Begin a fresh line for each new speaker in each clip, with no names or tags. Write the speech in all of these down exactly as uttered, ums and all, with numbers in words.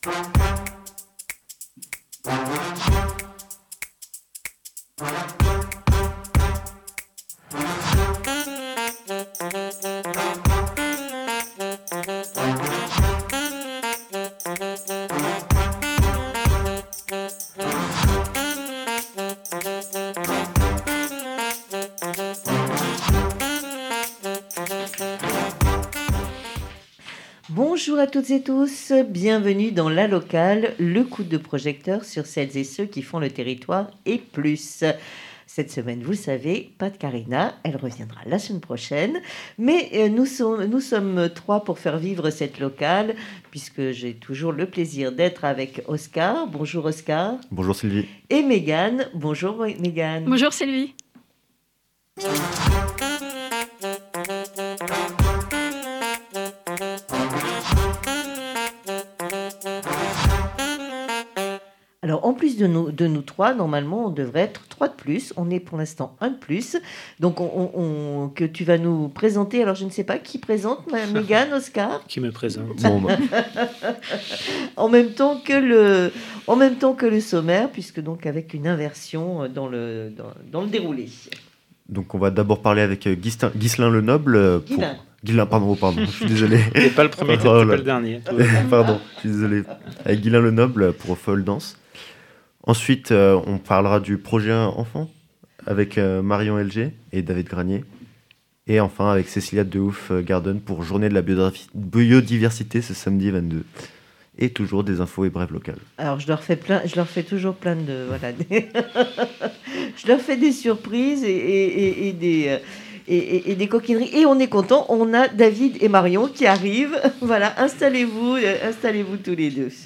Bonjour à toutes et tous, bienvenue dans La Locale, le coup de projecteur sur celles et ceux qui font le territoire et plus. Cette semaine, vous le savez, pas de Karina, elle reviendra la semaine prochaine, mais euh, nous, sommes, nous sommes trois pour faire vivre cette locale, puisque j'ai toujours le plaisir d'être avec Oscar. Bonjour Oscar.
Bonjour Sylvie.
Et Mégane. Bonjour Mégane.
Bonjour Sylvie.
Alors, en plus de nous, de nous trois, normalement, on devrait être trois de plus. On est pour l'instant un de plus. Donc, on, on, on- que tu vas nous présenter. Alors, je ne sais pas qui présente, Mégane, Oscar,
Qui me présente?
Bon, bah,
en même temps que le, en même temps que le sommaire, puisque donc avec une inversion dans le, dans, dans le déroulé.
donc on va d'abord parler avec euh, Ghislain, Ghislain Lenoble. euh, Pour...
Ghislain.
Ghislain, pardon, oh, pardon, je suis désolé.
C'est pas le premier, c'est
Oh là.
pas le dernier.
Pardon, je suis désolé. Avec Ghislain Lenoble pour Folle Danse. Ensuite, euh, on parlera du projet enfant avec euh, Marion L G et David Granier. Et enfin, avec Cécilia Deouf euh, Garden pour Journée de la biodiversi- biodiversité ce samedi vingt-deux. Et toujours des infos et brèves locales.
Alors, je leur fais plein, je leur fais toujours plein de, voilà, des- je leur fais des surprises et, et, et- et des, euh, et, et- et des coquineries. Et on est content, on a David et Marion qui arrivent. Voilà, installez-vous, euh, installez-vous tous les deux.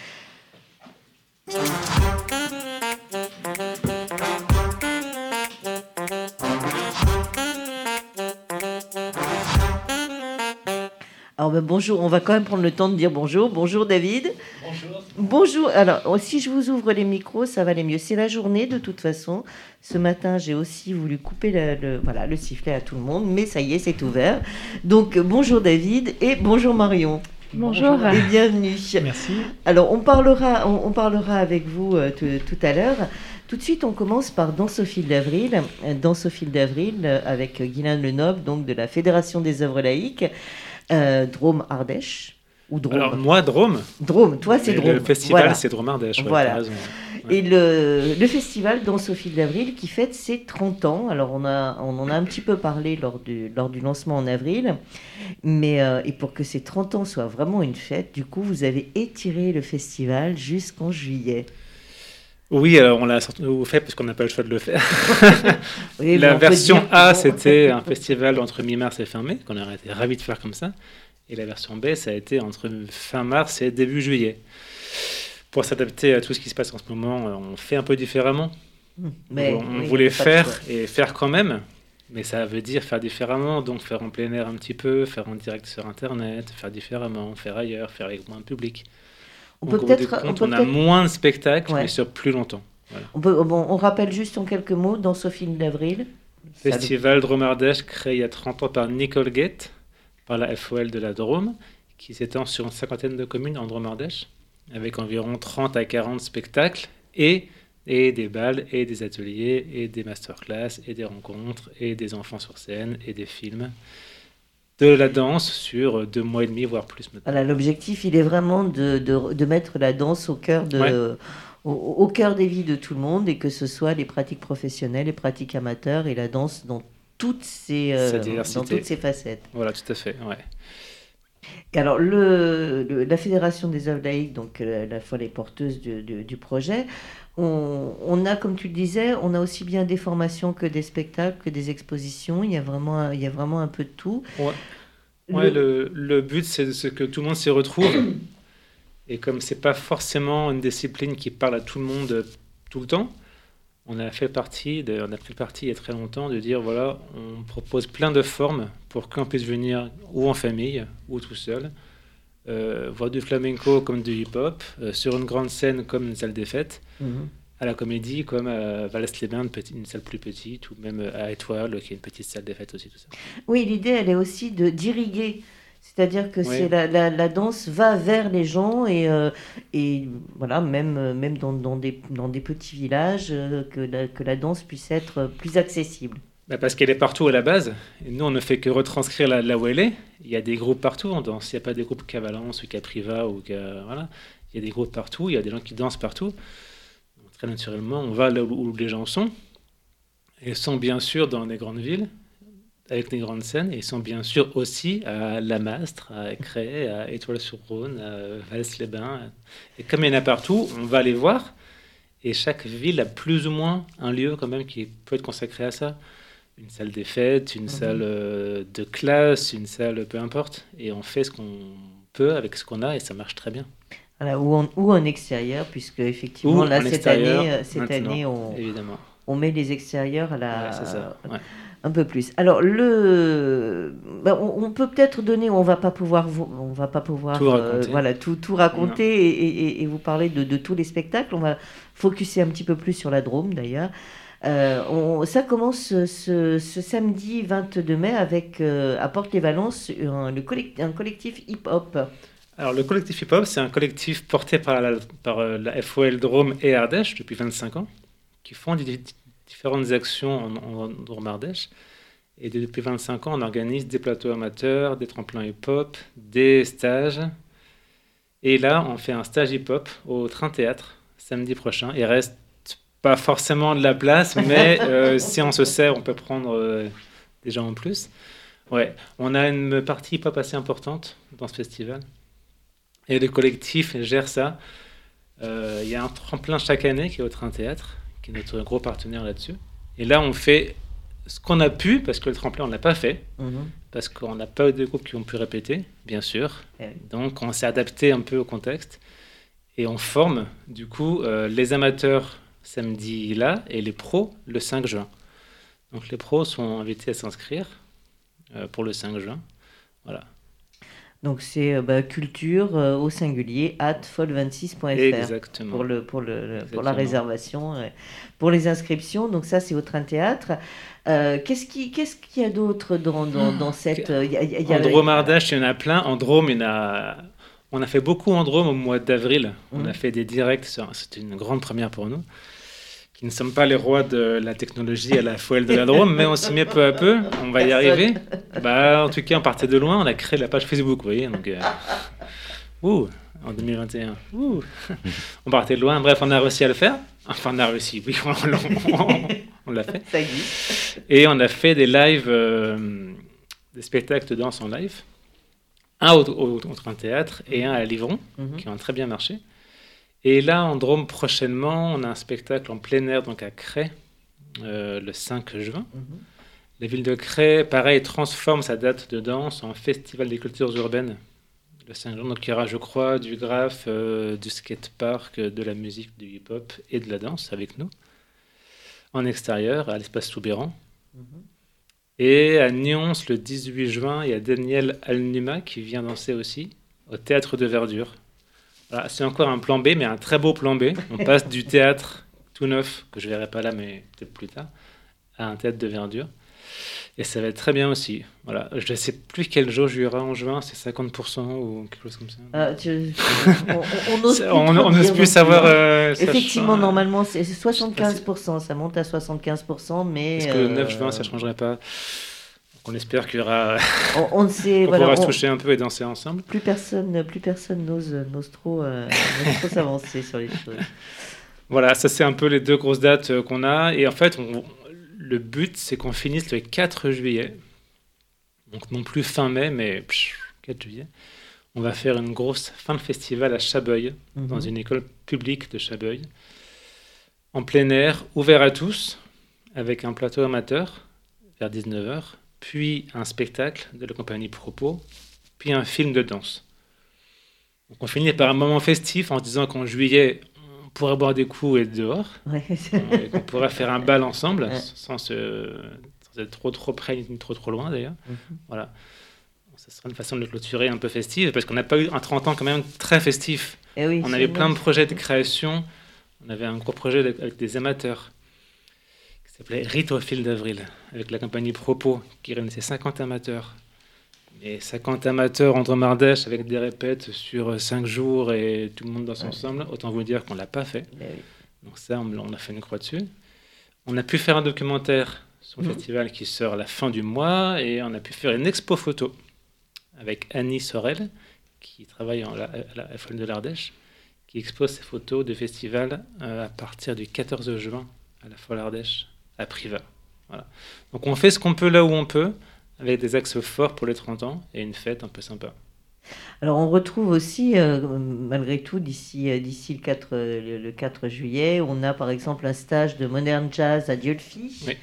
Alors, ben, bonjour, on va quand même prendre le temps de dire bonjour. Bonjour David.
Bonjour.
Bonjour. Alors, si je vous ouvre les micros, ça va aller mieux. C'est la journée de toute façon. Ce matin, j'ai aussi voulu couper le, le- voilà, le sifflet à tout le monde, mais ça y est, c'est ouvert. Donc, bonjour David et bonjour Marion.
Bonjour.
Et bienvenue.
Merci.
Alors, on parlera, on, on parlera avec vous euh, tout, tout à l'heure. Tout de suite, on commence par Danse au fil d'avril. Euh, Danse au fil d'avril euh, avec Ghislain Lenoble, donc de la Fédération des œuvres laïques, euh, Drôme-Ardèche. Ou Drôme.
Alors, moi, Drôme.
Drôme, toi, c'est
Et
Drôme.
Le festival,
Voilà.
c'est Drôme Ardèche. Ouais,
Voilà.
t'as raison.
Et le, le festival Danse au fil d'avril qui fête ses trente ans. Alors, on, a, on en a un petit peu parlé lors du, lors du lancement en avril. Mais, euh, et pour que ces trente ans soient vraiment une fête, du coup, vous avez étiré le festival jusqu'en juillet.
Oui, alors on l'a surtout fait parce qu'on n'a pas le choix de le faire.
Oui, mais
La
on peut
version
dire que
A,
bon,
c'était un festival entre mi-mars et fin mai, qu'on aurait été ravis de faire comme ça. Et la version B, ça a été entre fin mars et début juillet. Pour s'adapter à tout ce qui se passe en ce moment, on fait un peu différemment.
mais,
on
oui,
voulait
pas de
faire
choix.
et faire quand même, mais ça veut dire faire différemment, donc faire en plein air un petit peu, faire en direct sur Internet, faire différemment, faire ailleurs, faire avec moins de public.
On
Donc,
peut
au bout du
peut-être. On,
compte,
peut
on a
peut-être-
moins de spectacles,
Ouais.
mais sur plus longtemps. Voilà.
on, peut- bon, on rappelle juste en quelques mots Danse au fil d'avril. Ça-
Festival Drôme Ardèche créé il y a trente ans par Nicole Gate, par la F O L de la Drôme, qui s'étend sur une cinquantaine de communes en Drôme Ardèche, avec environ trente à quarante spectacles et, et des balles, et des ateliers, et des masterclass, et des rencontres, et des enfants sur scène, et des films. De la danse sur deux mois et demi, voire plus maintenant.
Voilà, l'objectif, il est vraiment de, de, de mettre la danse au cœur, de,
Ouais.
au, au cœur des vies de tout le monde, et que ce soit les pratiques professionnelles, les pratiques amateurs, et la danse dans toutes ses, euh,
Sa
dans
diversité.
toutes ses facettes.
Voilà, tout à fait. Ouais.
Et alors, le, le- la Fédération des œuvres laïques, donc euh, à la fois les porteuses du, du- du projet, on, on a, comme tu le disais, on a aussi bien des formations que des spectacles, que des expositions. Il y a vraiment, un- il y a vraiment un peu de tout.
Ouais. Ouais, le, le but, c'est c'est que tout le monde s'y retrouve. Et comme c'est pas forcément une discipline qui parle à tout le monde euh, tout le temps, on a fait partie, de, on a pris le parti il y a très longtemps de dire voilà, on propose plein de formes pour qu'on puisse venir ou en famille ou tout seul, euh, voir du flamenco comme du hip-hop, euh, sur une grande scène comme une salle des fêtes,
Mhm.
à la comédie comme à Valès-les-Bains, une, petite- une salle plus petite, ou même à Étoile, qui est une petite salle des fêtes aussi, tout ça.
Oui, l'idée, elle est aussi de d'irriguer C'est-à-dire que
Oui.
c'est la, la, la danse va vers les gens et, euh, et voilà, même, même dans, dans, des, dans des petits villages, euh, que, la, que la danse puisse être plus accessible.
Bah parce qu'elle est partout à la base. Et nous, on ne fait que retranscrire là, là où elle est. Il y a des groupes partout en danse. Il n'y a pas des groupes qu'à Valence ou qu'à Privas ou qu'à... Voilà. Il y a des groupes partout. Il y a des gens qui dansent partout. Donc, très naturellement, on va là où, où les gens sont. Et ils sont bien sûr dans les grandes villes, avec les grandes scènes. Et ils sont bien sûr aussi à La Mastre, à Écret, à Étoile-sur-Rhône, à Vals-les-Bains. Et comme il y en a partout, on va les voir. Et chaque ville a plus ou moins un lieu quand même qui peut être consacré à ça. Une salle des fêtes, une mmh. salle euh, de classe, une salle peu importe. Et on fait ce qu'on peut avec ce qu'on a et ça marche très bien.
Voilà, ou, en, ou en extérieur, puisque effectivement,
ou
là, cette année, cette année on,
évidemment.
on met les extérieurs à la,
ouais, c'est ça. Ouais.
un peu plus. Alors, le, ben, on, on peut peut-être donner, on va pas pouvoir, on va pas pouvoir
tout raconter,
euh, voilà, tout, tout raconter et, et, et vous parler de, de tous les spectacles. On va focuser un petit peu plus sur la Drôme, d'ailleurs. Euh, on, ça commence ce, ce, ce samedi vingt-deux mai avec, euh, à Porte-les-Valences, un, le collectif, un collectif hip-hop.
Alors, le collectif hip-hop, c'est un collectif porté par la, par la F O L Drôme et Ardèche depuis vingt-cinq ans, qui font des, différentes actions en, en Drôme-Ardèche. Et depuis vingt-cinq ans, on organise des plateaux amateurs, des tremplins hip-hop, des stages. Et là, on fait un stage hip-hop au Train Théâtre samedi prochain. Il reste pas forcément de la place, mais euh, si on se sert, on peut prendre euh, des gens en plus. Ouais, on a une partie hip-hop assez importante dans ce festival. Et le collectif gère ça. Euh, il y a un tremplin chaque année qui est au Train Théâtre, qui est notre gros partenaire là-dessus. Et là, on fait ce qu'on a pu, parce que le tremplin, on ne l'a pas fait, mmh. parce qu'on n'a pas eu de groupes qui ont pu répéter, bien sûr. Ouais. Donc, on s'est adapté un peu au contexte. Et on forme, du coup, euh, les amateurs samedi là et les pros le cinq juin. Donc les pros sont invités à s'inscrire euh, pour le cinq juin. Voilà.
Donc c'est euh, bah, culture euh, au singulier at fol vingt-six point f r.
Exactement.
Pour, le, pour, le, pour la réservation, euh, pour les inscriptions. Donc ça c'est au Train Théâtre. Euh, qu'est-ce qu'il qu'est-ce qu'il y a d'autre dans, dans, dans cette... Euh, y a, y a,
en Drôme-Ardèche, il y en a plein. En Drôme, il y en a... on a fait beaucoup en Drôme au mois d'avril. Mmh. On a fait des directs. C'était une grande première pour nous. Qui ne sommes pas les rois de la technologie à la F O L de la Drôme, mais on s'y met peu à peu, on va y arriver. Bah, en tout cas, on partait de loin, on a créé la page Facebook, vous voyez. Donc, euh, ouh, en deux mille vingt et un, ouh, on partait de loin. Bref, on a réussi à le faire. Enfin, on a réussi, oui, on, on, on, on l'a fait.
Ça existe.
Et on a fait des lives, euh, des spectacles de danse en live. Un au, au, au Train Théâtre et un à Livron, mm-hmm. qui ont très bien marché. Et là, en Drôme, prochainement, on a un spectacle en plein air, donc à Cray, euh, le cinq juin. Mmh. La ville de Cray, pareil, transforme sa date de danse en festival des cultures urbaines, le cinq juin. Donc il y aura, je crois, du graphe, euh, du skatepark, de la musique, du hip-hop et de la danse avec nous. En extérieur, à l'espace Soubéran. Mmh. Et à Nyons, le dix-huit juin, il y a Daniel Alnuma qui vient danser aussi, au Théâtre de Verdure. Voilà, c'est encore un plan B, mais un très beau plan B. On passe du théâtre tout neuf, que je ne verrai pas là, mais peut-être plus tard, à un théâtre de verdure. Et ça va être très bien aussi. Voilà. Je ne sais plus quel jauge il y aura en juin, c'est cinquante pour cent ou quelque chose comme ça.
Ah, tu... On n'ose plus,
on, on plus, plus savoir. Euh,
Effectivement, ça... normalement, c'est soixante-quinze pour cent. Ça monte à soixante-quinze pour cent, mais.
Est-ce que le neuf juin, ça ne changerait pas ? On espère qu'il y aura.
On, on sait.
on
voilà,
pourra
on...
se toucher un peu et danser ensemble.
Plus personne, plus personne n'ose, n'ose trop, euh, n'ose trop s'avancer sur les choses.
Voilà, ça c'est un peu les deux grosses dates qu'on a. Et en fait, on, le but, c'est qu'on finisse le quatre juillet. Donc non plus fin mai, mais pff, quatre juillet. On va faire une grosse fin de festival à Chabeuil, mm-hmm. dans une école publique de Chabeuil, en plein air, ouvert à tous, avec un plateau amateur vers dix-neuf heures. Puis un spectacle de la compagnie Propos, puis un film de danse. Donc on finit par un moment festif en se disant qu'en juillet, on pourrait boire des coups et être dehors, ouais. et qu'on pourrait faire un bal ensemble, ouais. sans, se, sans être trop trop près ni trop trop loin d'ailleurs. Mm-hmm. Voilà. Ça sera une façon de le clôturer un peu festive, parce qu'on n'a pas eu un trente ans quand même très festif.
Et oui,
on avait plein de projets de création, on avait un gros projet avec des amateurs. Ça s'appelait Rite au fil d'avril, avec la compagnie Propos, qui réunissait cinquante amateurs. Et cinquante amateurs en Drôme-Ardèche avec des répètes sur cinq jours et tout le monde danse ouais. ensemble, autant vous dire qu'on ne l'a pas fait. Oui. Donc ça, on, on a fait une croix dessus. On a pu faire un documentaire sur le mmh. festival qui sort à la fin du mois et on a pu faire une expo photo avec Annie Sorel, qui travaille en, à la Folle de l'Ardèche, qui expose ses photos de festival euh, à partir du quatorze juin à la Folle Ardèche, à Privas. Voilà. Donc on fait ce qu'on peut là où on peut, avec des axes forts pour les trente ans et une fête un peu sympa.
Alors on retrouve aussi, euh, malgré tout, d'ici, euh, d'ici le, quatre, euh, le quatre juillet, on a par exemple un stage de modern jazz à Dieulefit. Oui.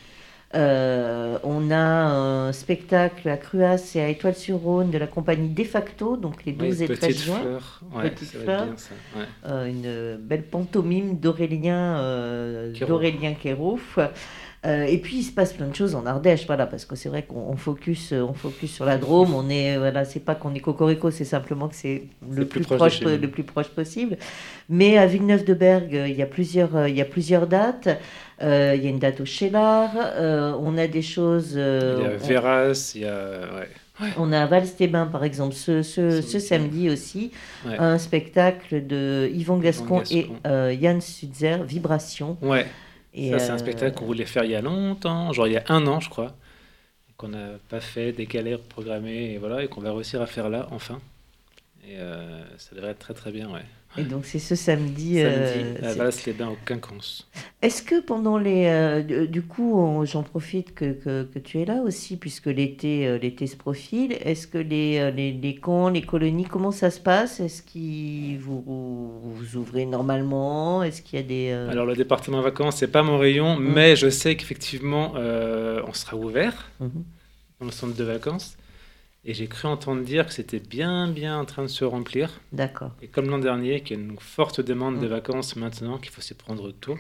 Euh, on a un spectacle à Cruas et à Étoile-sur-Rhône de la compagnie De Facto, donc les douze oui, et treize juin.
Fleur. Ouais, Petite ça fleur. Bien, ça. Ouais.
Euh, une belle pantomime d'Aurélien euh, d'Aurélien Quérault. Euh, et puis il se passe plein de choses en Ardèche, voilà, parce que c'est vrai qu'on on focus, on focus sur la Drôme. On est, voilà, c'est pas qu'on est cocorico, c'est simplement que c'est le c'est plus, plus proche, proche le plus proche possible. Mais à Villeneuve-de-Berg, il y a plusieurs, il y a plusieurs dates. Euh, il y a une date au Cheylard. Euh, on a des choses. Euh,
il y a Véras, il y a. Ouais.
Ouais. On a à Val-Stébin, par exemple, ce, ce, ce samedi aussi, ouais. un spectacle de Yvan Gascon, Gascon. et euh, Yann Sudzer, Vibration.
Ouais. Et ça, euh... c'est un spectacle qu'on voulait faire il y a longtemps, genre il y a un an, je crois, qu'on n'a pas fait, décalé, reprogrammé, et voilà, et qu'on va réussir à faire là, enfin. Et euh, ça devrait être très très bien, ouais.
Et donc c'est ce samedi.
Samedi,
euh,
à Val-les-Bains au Quinconce.
Est-ce que pendant les, euh, du coup, on, j'en profite que, que, que tu es là aussi, puisque l'été, euh, l'été se profile. Est-ce que les, les, les camps, les colonies, comment ça se passe? Est-ce que vous, vous ouvrez normalement? Est-ce qu'il y a des euh...
Alors le département vacances, c'est pas mon rayon, mmh. mais je sais qu'effectivement, euh, on sera ouvert mmh. dans le centre de vacances. Et j'ai cru entendre dire que c'était bien, bien en train de se remplir.
D'accord.
Et comme l'an dernier, qu'il y a une forte demande mmh. de vacances maintenant, qu'il faut s'y prendre tôt.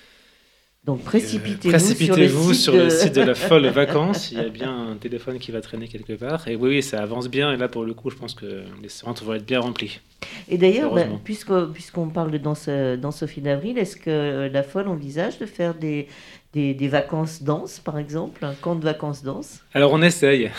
Donc précipitez-vous,
euh, précipitez-vous
sur, le,
sur
site
le
de...
site de la Folle Vacances. Il y a bien un téléphone qui va traîner quelque part. Et oui, oui, ça avance bien. Et là, pour le coup, je pense que les centres vont être bien remplis.
Et d'ailleurs, bah, puisque, puisqu'on parle de danse, danse au fil d'avril, est-ce que la Folle envisage de faire des... Des, des vacances danse, par exemple, un camp de vacances danse?
Alors, on essaye.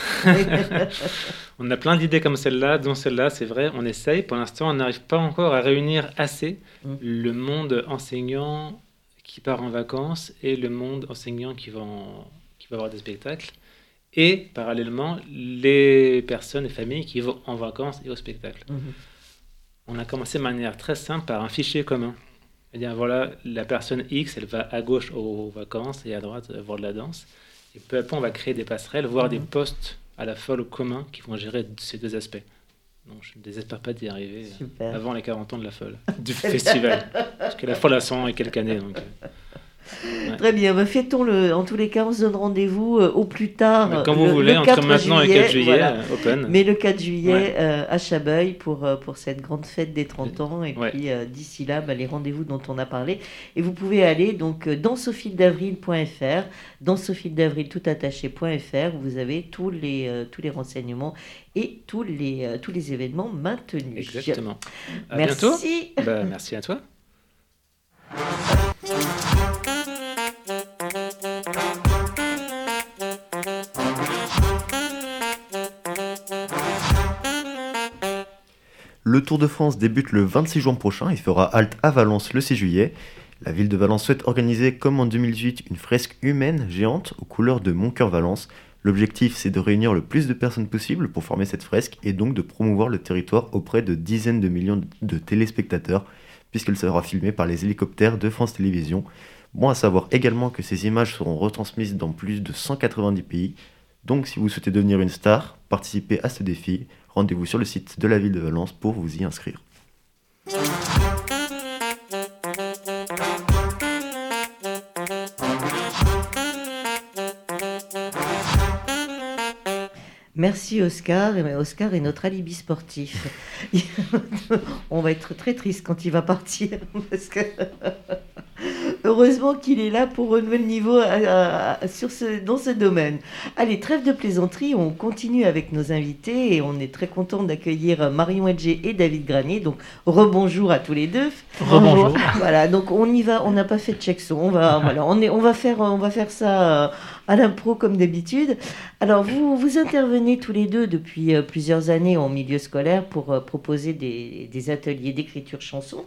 On a plein d'idées comme celle-là, dont celle-là, c'est vrai, on essaye. Pour l'instant, on n'arrive pas encore à réunir assez mmh. le monde enseignant qui part en vacances et le monde enseignant qui va, en, qui va avoir des spectacles. Et, parallèlement, les personnes et familles qui vont en vacances et au spectacle. Mmh. On a commencé de manière très simple par un fichier commun. C'est-à-dire, voilà, la personne X, elle va à gauche aux vacances et à droite voir de la danse. Et peu à peu, on va créer des passerelles, voire mmh. des postes à la Folle commun qui vont gérer ces deux aspects. Donc, je ne désespère pas d'y arriver Super. avant les quarante ans de la Folle, du festival. Parce que la Folle a cent et quelques années. Donc,
ouais. Très bien, bah, fêtons-le. En tous les cas, on se donne rendez-vous euh, au plus tard.
Mais quand vous le, voulez, le entre maintenant juillet, et quatre juillet, voilà. euh, open.
Mais le quatre juillet ouais. euh, à Chabeuil pour, euh, pour cette grande fête des trente ans. Et ouais. puis euh, d'ici là, bah, les rendez-vous dont on a parlé. Et vous pouvez aller donc euh, dans sophie d'avril point f r, dans sophie d'avril tout attaché point f r, où vous avez tous les, euh, tous les renseignements et tous les, euh, tous les événements maintenus.
Exactement. À
merci.
Bientôt. Bah, merci à toi.
Le Tour de France débute le vingt-six juin prochain et fera halte à Valence le six juillet. La ville de Valence souhaite organiser, comme en deux mille dix-huit, une fresque humaine géante aux couleurs de Mon Cœur Valence. L'objectif, c'est de réunir le plus de personnes possible pour former cette fresque et donc de promouvoir le territoire auprès de dizaines de millions de téléspectateurs, puisqu'elle sera filmée par les hélicoptères de France Télévisions. Bon à savoir également que ces images seront retransmises dans plus de cent quatre-vingt-dix pays. Donc si vous souhaitez devenir une star, participez à ce défi, rendez-vous sur le site de la ville de Valence pour vous y inscrire.
Merci Oscar. Oscar est notre alibi sportif. On va être très triste quand il va partir parce que Heureusement qu'il est là pour relever le niveau à, à, à, sur ce, dans ce domaine. Allez, trêve de plaisanterie, on continue avec nos invités et on est très content d'accueillir Marion Elger et David Granier. Donc, rebonjour à tous les deux.
Rebonjour.
Voilà, donc on y va, on n'a pas fait de check son, on va, voilà, on, est, on, va faire, on va faire ça à l'impro comme d'habitude. Alors, vous, vous intervenez tous les deux depuis plusieurs années en milieu scolaire pour euh, proposer des, des ateliers d'écriture chanson.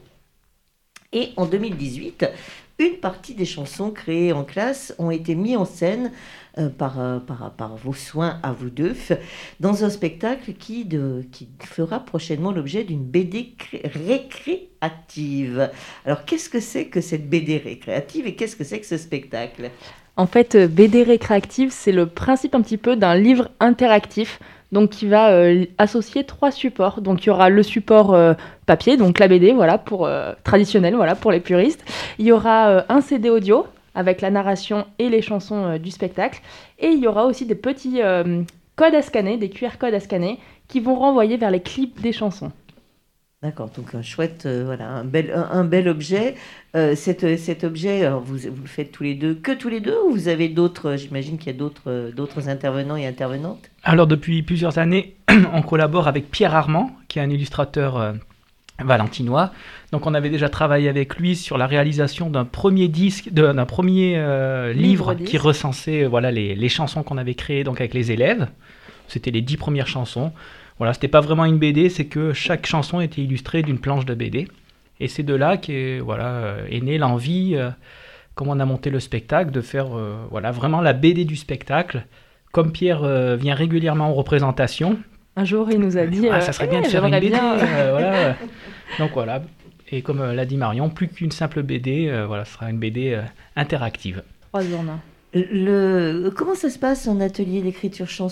Et en deux mille dix-huit, une partie des chansons créées en classe ont été mises en scène euh, par, euh, par, par vos soins à vous deux dans un spectacle qui, de, qui fera prochainement l'objet d'une B D cré- récréative. Alors, qu'est-ce que c'est que cette B D récréative et qu'est-ce que c'est que ce spectacle ?
En fait, B D récréative, c'est le principe un petit peu d'un livre interactif, donc qui va euh, associer trois supports. Donc il y aura le support euh, papier, donc la B D, voilà, pour euh, traditionnel, voilà, pour les puristes. Il y aura euh, un C D audio avec la narration et les chansons euh, du spectacle, et il y aura aussi des petits euh, codes à scanner, des Q R codes à scanner, qui vont renvoyer vers les clips des chansons.
D'accord, donc un chouette, euh, voilà, un bel, un, un bel objet. Euh, cet, cet objet, alors vous, vous le faites tous les deux, que tous les deux, ou vous avez d'autres, j'imagine qu'il y a d'autres, d'autres intervenants et intervenantes ?
Alors depuis plusieurs années, on collabore avec Pierre Armand, qui est un illustrateur euh, valentinois. Donc on avait déjà travaillé avec lui sur la réalisation d'un premier disque, de, d'un premier euh, livre, livre qui recensait euh, voilà, les, les chansons qu'on avait créées donc, avec les élèves. C'était les dix premières chansons. Voilà, c'était pas vraiment une B D, c'est que chaque chanson était illustrée d'une planche de B D. Et c'est de là qu'est voilà, est née l'envie, euh, comme on a monté le spectacle, de faire euh, voilà, vraiment la B D du spectacle. Comme Pierre euh, vient régulièrement en représentation.
Un jour, il nous a dit...
Ah, ça serait bien
eh,
de faire une B D.
Bien.
Euh, voilà. Donc voilà, et comme euh, l'a dit Marion, plus qu'une simple B D, euh, voilà, ce sera une B D euh, interactive.
Trois en un.
Le... Comment ça se passe en atelier d'écriture chanson ?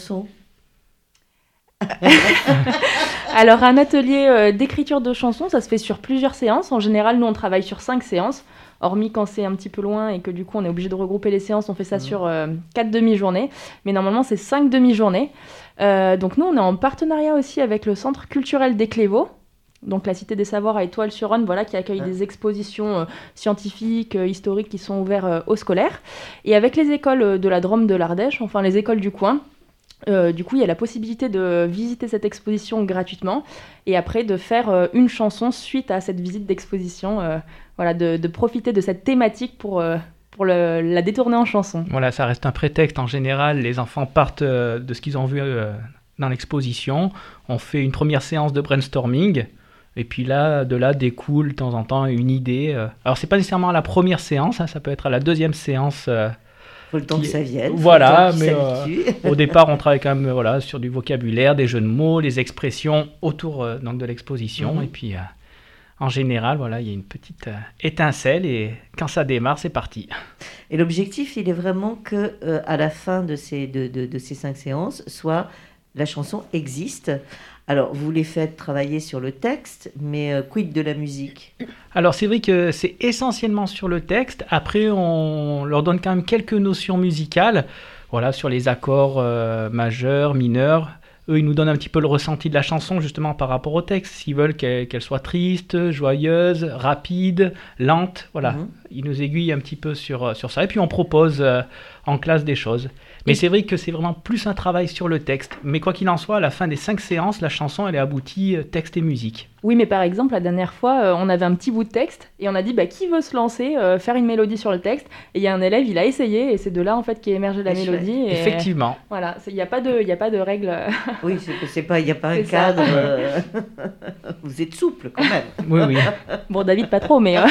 Alors, un atelier euh, d'écriture de chansons, ça se fait sur plusieurs séances. En général, nous, on travaille sur cinq séances. Hormis quand c'est un petit peu loin et que du coup, on est obligé de regrouper les séances, on fait ça mmh. sur euh, quatre demi-journées. Mais normalement, c'est cinq demi-journées. Euh, donc, nous, on est en partenariat aussi avec le Centre culturel des Clévaux. Donc, la Cité des Savoirs à Étoile-sur-Rhône, voilà, qui accueille mmh. des expositions euh, scientifiques, euh, historiques qui sont ouvertes euh, aux scolaires. Et avec les écoles de la Drôme de l'Ardèche, enfin les écoles du coin, Euh, du coup, il y a la possibilité de visiter cette exposition gratuitement et après de faire euh, une chanson suite à cette visite d'exposition, euh, voilà, de, de profiter de cette thématique pour, euh, pour le, la détourner en chanson.
Voilà, ça reste un prétexte. En général, les enfants partent euh, de ce qu'ils ont vu euh, dans l'exposition. On fait une première séance de brainstorming et puis là, de là découle de temps en temps une idée. Euh. Alors, c'est pas nécessairement à la première séance, hein, ça peut être à la deuxième séance. Euh,
faut le temps qui... que ça vienne.
Voilà, mais euh, au départ, on travaille quand même voilà, sur du vocabulaire, des jeux de mots, les expressions autour euh, donc, de l'exposition. Mm-hmm. Et puis, euh, en général, voilà, il y a une petite euh, étincelle et quand ça démarre, c'est parti.
Et l'objectif, il est vraiment que euh, à la fin de ces, de, de, de ces cinq séances, soit la chanson existe. Alors, vous les faites travailler sur le texte, mais euh, quid de la musique ?
Alors, c'est vrai que c'est essentiellement sur le texte. Après, on leur donne quand même quelques notions musicales, voilà, sur les accords euh, majeurs, mineurs. Eux, ils nous donnent un petit peu le ressenti de la chanson, justement, par rapport au texte. S'ils veulent qu'elle, qu'elle soit triste, joyeuse, rapide, lente, voilà. Mmh. Ils nous aiguillent un petit peu sur, sur ça. Et puis, on propose euh, en classe des choses. Mais c'est vrai que c'est vraiment plus un travail sur le texte. Mais quoi qu'il en soit, à la fin des cinq séances, la chanson, elle est aboutie texte et musique.
Oui, mais par exemple, la dernière fois, euh, on avait un petit bout de texte et on a dit, bah, qui veut se lancer, euh, faire une mélodie sur le texte ? Et il y a un élève, il a essayé et c'est de là, en fait, qu'est émergée la et mélodie. Et,
effectivement.
Voilà, il n'y a pas de, y a pas de règle.
Oui, c'est, c'est pas, il n'y a pas un cadre. Euh... Vous êtes souple, quand même.
Oui, oui.
Bon, David, pas trop, mais... Euh...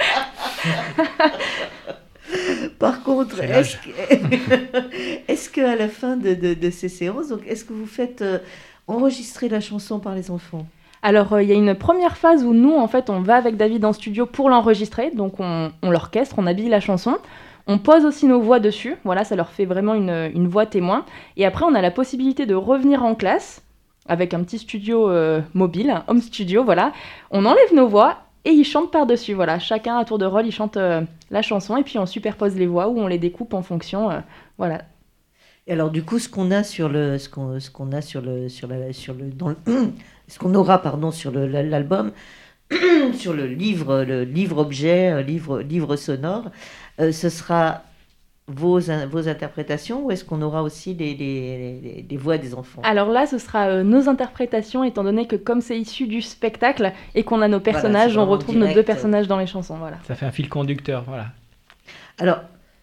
Par contre, est-ce, que, est-ce qu'à la fin de, de, de ces séances, donc, est-ce que vous faites euh, enregistrer la chanson par les enfants ?
Alors, il euh, y a une première phase où nous, en fait, on va avec David en studio pour l'enregistrer. Donc, on, on l'orchestre, on habille la chanson. On pose aussi nos voix dessus. Voilà, ça leur fait vraiment une, une voix témoin. Et après, on a la possibilité de revenir en classe avec un petit studio euh, mobile, un home studio, voilà. On enlève nos voix et ils chantent par-dessus, voilà. Chacun à tour de rôle, ils chantent euh, la chanson et puis on superpose les voix ou on les découpe en fonction, euh, voilà.
Et alors du coup, ce qu'on a sur le, ce qu'on, ce qu'on a sur le, sur la, sur le, dans le, ce qu'on aura, pardon, sur le, l'album, sur le livre, le livre-objet, livre, livre sonore. Euh, ce sera vos, vos interprétations ou est-ce qu'on aura aussi les, les, les, les voix des enfants ?
Alors là, ce sera euh, nos interprétations, étant donné que comme c'est issu du spectacle et qu'on a nos personnages, voilà, on retrouve direct. Nos deux personnages dans les chansons. Voilà.
Ça fait un fil conducteur, voilà.
Alors,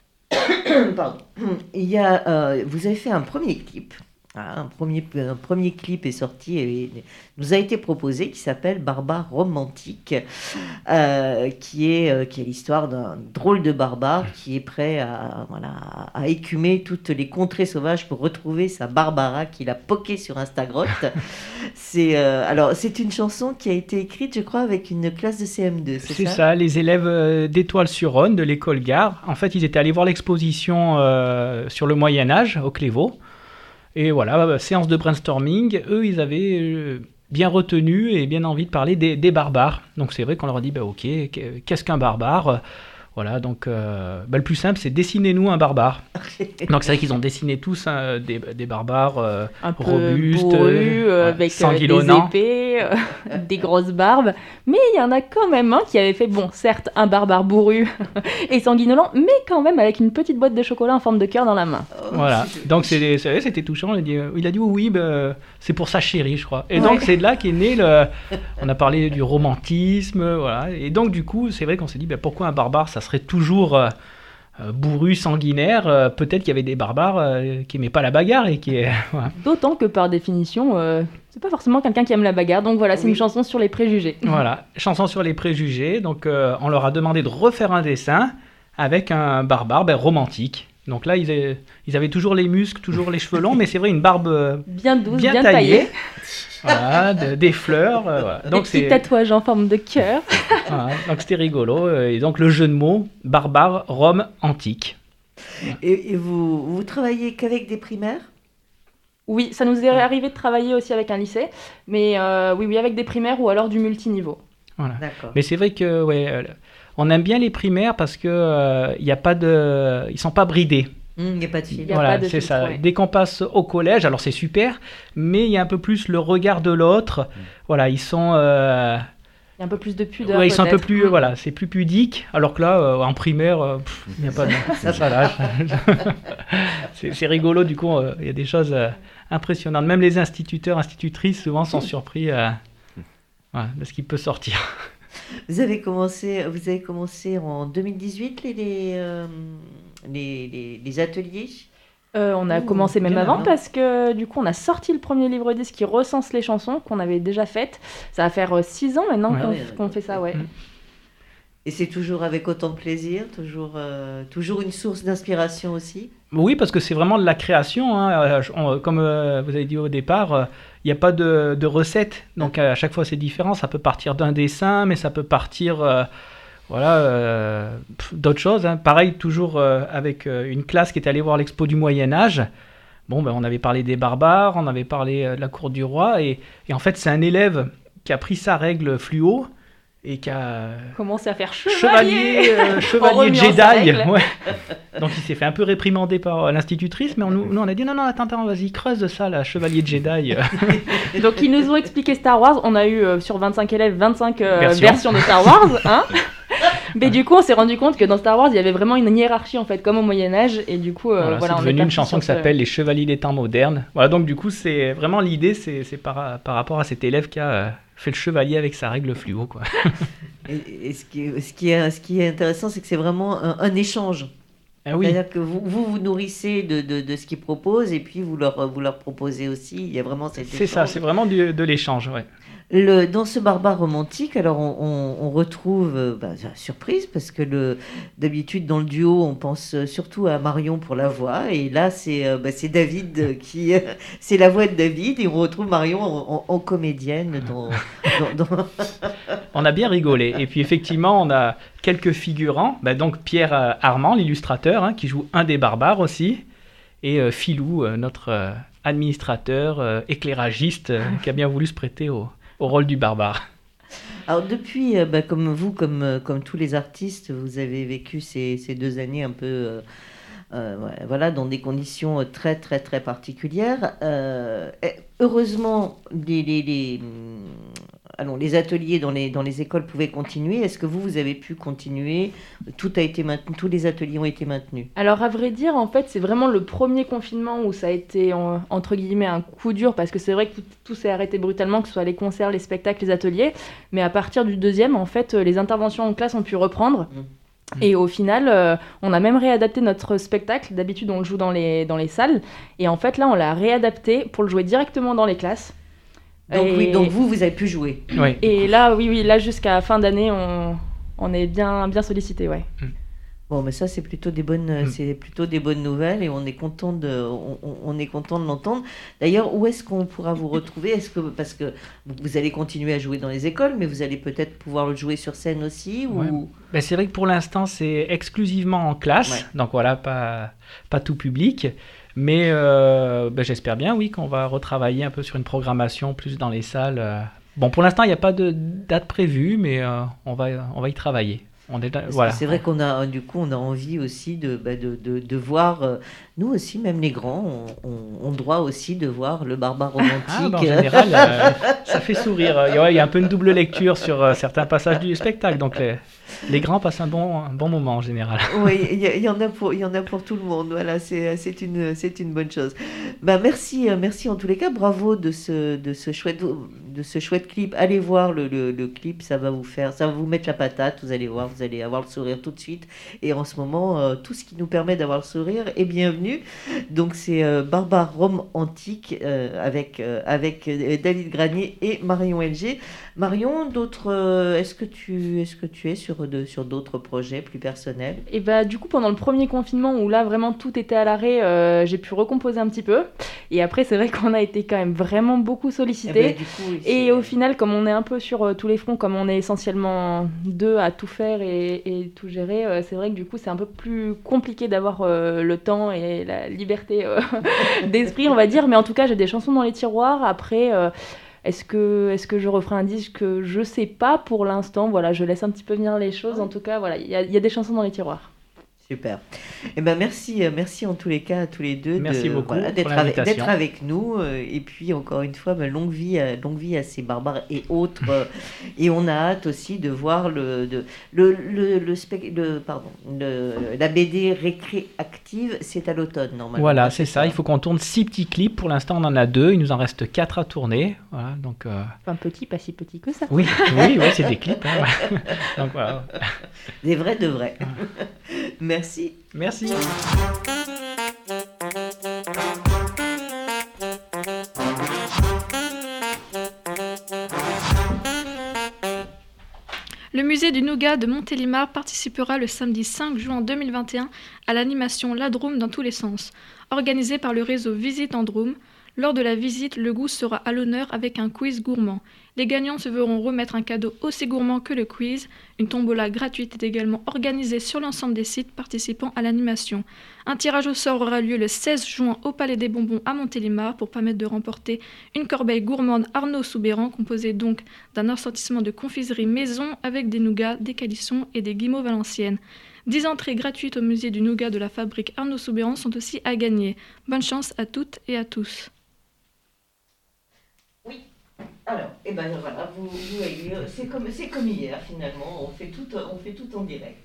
pardon. Il y a, euh, vous avez fait un premier clip. Un premier, un premier clip est sorti et nous a été proposé qui s'appelle Barbare romantique, euh, qui est, euh, qui est l'histoire d'un drôle de barbare qui est prêt à, voilà, à écumer toutes les contrées sauvages pour retrouver sa Barbara qu'il a poquée sur Instagram. C'est, euh, alors, c'est une chanson qui a été écrite, je crois, avec une classe de C M deux, c'est,
c'est
ça,
ça, les élèves d'Étoile-sur-Rhône, de l'école Gare. En fait, ils étaient allés voir l'exposition euh, sur le Moyen-Âge au Clévaux. Et voilà, séance de brainstorming, eux, ils avaient bien retenu et bien envie de parler des, des barbares. Donc c'est vrai qu'on leur a dit, bah, ok, qu'est-ce qu'un barbare ? Voilà, donc euh, bah, le plus simple, c'est dessinez-nous un barbare. Donc c'est vrai qu'ils ont dessiné tous hein, des, des barbares euh,
un peu
robustes,
bourrus, euh, avec euh, des épées, euh, des grosses barbes. Mais il y en a quand même un qui avait fait, bon, certes, un barbare bourru et sanguinolent, mais quand même avec une petite boîte de chocolat en forme de cœur dans la main.
Voilà, donc c'est, c'est, c'était touchant. Il a dit, il a dit oui, oui bah, c'est pour sa chérie, je crois. Et ouais. Donc c'est de là qu'est né le... On a parlé du romantisme, voilà. Et donc du coup, c'est vrai qu'on s'est dit, bah, pourquoi un barbare, ça serait toujours euh, bourru, sanguinaire. Euh, peut-être qu'il y avait des barbares euh, qui n'aimaient pas la bagarre. Et qui, euh, voilà.
D'autant que par définition, euh, c'est pas forcément quelqu'un qui aime la bagarre. Donc voilà, c'est oui. Une chanson sur les préjugés.
Voilà, chanson sur les préjugés. Donc euh, on leur a demandé de refaire un dessin avec un barbare ben, romantique. Donc là, ils avaient, ils avaient toujours les muscles, toujours les cheveux longs, mais c'est vrai, une barbe
bien douce, bien,
bien
taillée.
taillée. Voilà, de, des fleurs. Euh, voilà.
Donc, des petits tatouages en forme de cœur.
Voilà, donc c'était rigolo. Et donc le jeu de mots, barbare, Rome, antique.
Et, et vous, vous travaillez qu'avec des primaires ?
Oui, ça nous est arrivé de travailler aussi avec un lycée, mais euh, oui, oui, avec des primaires ou alors du multiniveau.
Voilà. D'accord. Mais c'est vrai que ouais, euh, on aime bien les primaires parce que euh, y a pas de, ils sont pas bridés.
Il n'y a pas de filtre.
Voilà,
de
c'est
filtre,
ça.
Ouais.
Dès qu'on passe au collège, alors c'est super, mais il y a un peu plus le regard de l'autre. Mmh. Voilà, ils sont. Euh...
Il y a un peu plus de pudeur.
Ouais, ils
peut-être.
sont un peu plus, mmh. voilà, c'est plus pudique. Alors que là, euh, en primaire, euh, pff, il n'y a pas de. Ça pas l'âge. c'est, c'est rigolo, du coup, euh, il y a des choses euh, impressionnantes. Même les instituteurs, institutrices, souvent sont surpris euh, voilà, de ce qui peut sortir.
Vous avez commencé, vous avez commencé en deux mille dix-huit les, les, euh, les, les, les ateliers
euh, On a Ouh, commencé même avant, avant parce que du coup on a sorti le premier livre disque qui recense les chansons qu'on avait déjà faites. Ça va faire euh, six ans maintenant ouais. qu'on, ouais, qu'on fait ça, ouais.
Et c'est toujours avec autant de plaisir, toujours, euh, toujours une source d'inspiration aussi ?
Oui, parce que c'est vraiment de la création. Hein. On, comme euh, vous avez dit au départ, euh, il n'y a pas de, de recette. Donc à chaque fois c'est différent. Ça peut partir d'un dessin, mais ça peut partir euh, voilà, euh, d'autres choses. Hein. Pareil, toujours euh, avec euh, une classe qui est allée voir l'expo du Moyen-Âge. Bon, ben, on avait parlé des barbares, on avait parlé euh, de la cour du roi. Et, et en fait, c'est un élève qui a pris sa règle fluo et qui a
commencé à faire chevalier,
chevalier, euh, chevalier Jedi. Ouais. Donc il s'est fait un peu réprimander par l'institutrice, mais on, nous, on a dit non, non, attends, attends, vas-y, creuse ça, là, chevalier Jedi.
Donc ils nous ont expliqué Star Wars. On a eu euh, sur vingt-cinq élèves, vingt-cinq euh, versions. versions de Star Wars. Hein. Mais du coup, on s'est rendu compte que dans Star Wars, il y avait vraiment une hiérarchie, en fait, comme au Moyen-Âge. Et du coup, euh,
voilà,
voilà,
c'est
on
devenu
est
une chanson qui s'appelle Les Chevaliers des temps modernes. Voilà, donc du coup, c'est vraiment l'idée, c'est, c'est par, par rapport à cet élève qui a euh, fait le chevalier avec sa règle fluo, quoi.
Et, et ce, qui est, ce, qui est, ce qui est intéressant, c'est que c'est vraiment un, un échange.
Ah oui.
C'est-à-dire que vous, vous vous nourrissez de, de, de ce qu'ils proposent et puis vous leur, vous leur proposez aussi. Il y a vraiment cet échange.
C'est ça, c'est vraiment du, de l'échange, ouais.
Le, dans ce barbare romantique, alors on, on, on retrouve, euh, bah, surprise, parce que le, d'habitude dans le duo, on pense surtout à Marion pour la voix, et là c'est, euh, bah, c'est David qui, euh, c'est la voix de David, et on retrouve Marion en, en, en comédienne. Dans, dans, dans...
On a bien rigolé, et puis effectivement on a quelques figurants, bah, donc Pierre euh, Armand, l'illustrateur, hein, qui joue un des barbares aussi, et euh, Philou, euh, notre euh, administrateur, euh, éclairagiste, euh, qui a bien voulu se prêter au... au rôle du barbare.
Alors depuis, euh, bah, comme vous, comme, euh, comme tous les artistes, vous avez vécu ces, ces deux années un peu, euh, euh, ouais, voilà, dans des conditions très très très particulières. Euh, heureusement, les, les, les, allons, les ateliers dans les, dans les écoles pouvaient continuer. Est-ce que vous, vous avez pu continuer? Tout a été maintenu, tous les ateliers ont été maintenus?
Alors à vrai dire, en fait, c'est vraiment le premier confinement où ça a été, en, entre guillemets, un coup dur, parce que c'est vrai que tout, tout s'est arrêté brutalement, que ce soit les concerts, les spectacles, les ateliers. Mais à partir du deuxième, en fait, les interventions en classe ont pu reprendre. Mmh. Et au final, euh, on a même réadapté notre spectacle. D'habitude, on le joue dans les, dans les salles. Et en fait, là, on l'a réadapté pour le jouer directement dans les classes.
Donc,
et...
oui, donc vous, vous avez pu jouer.
Oui.
Et là, oui, oui, là, jusqu'à fin d'année, on, on est bien, bien sollicité, ouais.
Mm.
Bon, mais ça, c'est plutôt des bonnes,
Mm.
c'est plutôt des bonnes nouvelles et on est content de, on, on est content de l'entendre. D'ailleurs, où est-ce qu'on pourra vous retrouver? Est-ce que, parce que vous allez continuer à jouer dans les écoles, mais vous allez peut-être pouvoir le jouer sur scène aussi ou...
Ouais. Ben, c'est vrai que pour l'instant, c'est exclusivement en classe,
Ouais.
donc voilà, pas, pas tout public. Mais euh, ben, j'espère bien, oui, qu'on va retravailler un peu sur une programmation plus dans les salles. euh. Bon, pour l'instant, il n'y a pas de date prévue, mais euh, on va, on va y travailler. On est,
Parce
voilà.
que c'est vrai qu'on a, du coup, on a envie aussi de, bah, de, de, de voir, euh, nous aussi, même les grands, on, on, on droit aussi de voir le barbare romantique.
Ah, ben, en général, euh, ça fait sourire. Il y, a, il y a un peu une double lecture sur euh, certains passages du spectacle, donc les, les grands passent un bon, un bon moment en général.
Oui, il y, y en a pour, il y en a pour tout le monde. Voilà, c'est, c'est une, c'est une bonne chose. Ben, merci, merci en tous les cas. Bravo de ce, de ce chouette, de ce chouette clip. Allez voir le, le, le clip, ça va vous faire, ça va vous mettre la patate. Vous allez voir, vous allez avoir le sourire tout de suite. Et en ce moment, euh, tout ce qui nous permet d'avoir le sourire est bienvenu. Donc c'est euh, Barbare Rome Antique euh, avec euh, avec euh, David Granier et Marion L G. Marion, d'autres, euh, est-ce que tu, est-ce que tu es sur de, sur d'autres projets plus personnels?
Et bah du coup pendant le premier confinement où là vraiment tout était à l'arrêt, euh, j'ai pu recomposer un petit peu. Et après c'est vrai qu'on a été quand même vraiment beaucoup sollicités.
Eh ben, du coup, oui,
et
c'est...
au final comme on est un peu sur euh, tous les fronts, comme on est essentiellement deux à tout faire et, et tout gérer, euh, c'est vrai que du coup c'est un peu plus compliqué d'avoir euh, le temps et la liberté euh, d'esprit on va dire. Mais en tout cas j'ai des chansons dans les tiroirs. Après euh, Est-ce que, est-ce que je referai un disque? Je sais pas pour l'instant. Voilà, je laisse un petit peu venir les choses. En tout cas, voilà, il y, y a des chansons dans les tiroirs.
Super. Eh ben merci, merci en tous les cas à tous les deux.
Merci
de,
beaucoup
voilà, d'être,
pour
avec,
l'invitation.
d'être avec nous. Euh, et puis encore une fois, ben, longue vie, à, longue vie à ces barbares et autres. euh, et on a hâte aussi de voir le, de, le, le, le, spec, le pardon, le, la B D récréative. C'est à l'automne normalement.
Voilà, c'est ça. Il faut qu'on tourne six petits clips. Pour l'instant, on en a deux. Il nous en reste quatre à tourner. Voilà, donc. Euh...
Enfin, petit, pas si petit que ça.
Oui, oui, oui, c'est des clips. Hein. Donc voilà.
Des vrais de vrais. Merci.
Merci.
Le musée du Nougat de Montélimar participera le samedi cinq juin deux mille vingt et un à l'animation La Drôme dans tous les sens, organisée par le réseau Visite en Drôme. Lors de la visite, le goût sera à l'honneur avec un quiz gourmand. Les gagnants se verront remettre un cadeau aussi gourmand que le quiz. Une tombola gratuite est également organisée sur l'ensemble des sites participant à l'animation. Un tirage au sort aura lieu le seize juin au Palais des Bonbons à Montélimar pour permettre de remporter une corbeille gourmande Arnaud Soubéran, composée donc d'un assortissement de confiserie maison avec des nougats, des calissons et des guimauves valenciennes. dix entrées gratuites au musée du Nougat de la fabrique Arnaud Soubéran sont aussi à gagner. Bonne chance à toutes et à tous.
Alors, eh ben voilà, vous, vous voyez, c'est comme, c'est comme hier finalement, on fait tout, on fait tout en direct.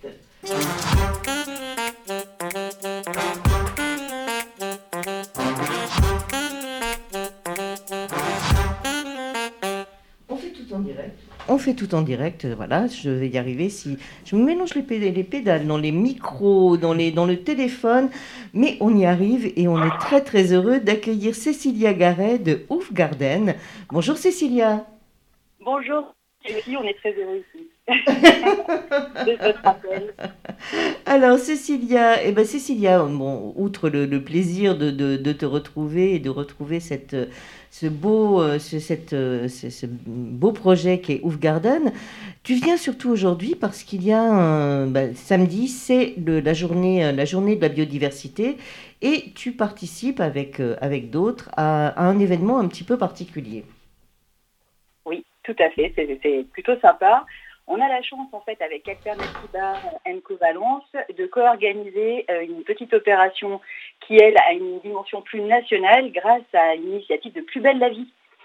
On fait tout en direct. On fait tout en direct, voilà, je vais y arriver. Si je me mélange les pédales, les pédales dans les micros, dans, les, dans le téléphone, mais on y arrive et on est très très heureux d'accueillir Cécilia Garret de Ouf Garden. Bonjour Cécilia.
Bonjour, ici on est très heureux ici. De votre appel.
Alors Cécilia, eh ben Cécilia, bon, outre le, le plaisir de, de, de te retrouver et de retrouver cette, ce, beau, ce, cette, ce, ce beau projet qui est Ouf Garden, tu viens surtout aujourd'hui parce qu'il y a un, ben, samedi, c'est le, la, journée, la journée de la biodiversité et tu participes avec, avec d'autres à, à un événement un petit peu particulier.
Oui, tout à fait, c'est, c'est plutôt sympa. On a la chance, en fait, avec Alternativa Enco Valence, de co-organiser euh, une petite opération qui, elle, a une dimension plus nationale grâce à une initiative de Plus belle la vie.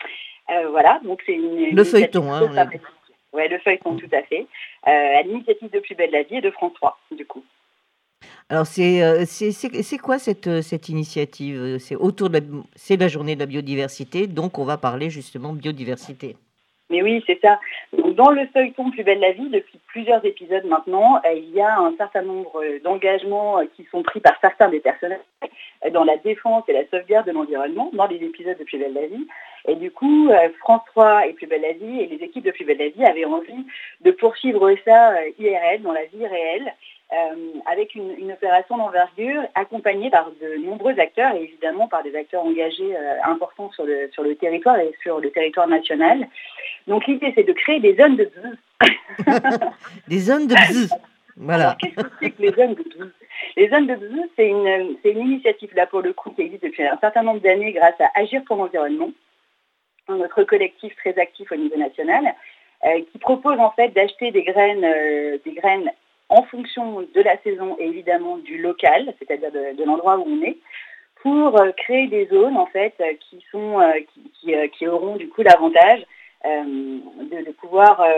Euh, voilà, donc c'est une, une
le feuilleton, hein.
On ouais, le feuilleton, tout à fait. Euh, à l'initiative de Plus belle la vie et de France trois, du coup.
Alors, c'est, euh, c'est, c'est, c'est quoi cette, cette initiative? C'est autour de la, c'est la journée de la biodiversité, donc on va parler justement biodiversité.
Mais oui, c'est ça. Donc, dans le feuilleton Plus belle la vie, depuis plusieurs épisodes maintenant, euh, il y a un certain nombre d'engagements euh, qui sont pris par certains des personnages euh, dans la défense et la sauvegarde de l'environnement, dans les épisodes de Plus belle la vie. Et du coup, euh, France trois et Plus belle la vie et les équipes de Plus belle la vie avaient envie de poursuivre ça euh, I R L, dans la vie réelle, euh, avec une, une opération d'envergure accompagnée par de nombreux acteurs et évidemment par des acteurs engagés euh, importants sur le, sur le territoire et sur le territoire national. Donc l'idée, c'est de créer des zones de buzz.
Des zones de buzz. Voilà.
Alors, qu'est-ce que c'est que les zones de buzz? Les zones de buzz, c'est une, c'est une initiative, là, pour le coup, qui existe depuis un certain nombre d'années grâce à Agir pour l'environnement, notre collectif très actif au niveau national, euh, qui propose, en fait, d'acheter des graines, euh, des graines en fonction de la saison et évidemment du local, c'est-à-dire de, de l'endroit où on est, pour euh, créer des zones, en fait, qui, sont, euh, qui, qui, euh, qui auront, du coup, l'avantage Euh, de, de pouvoir euh,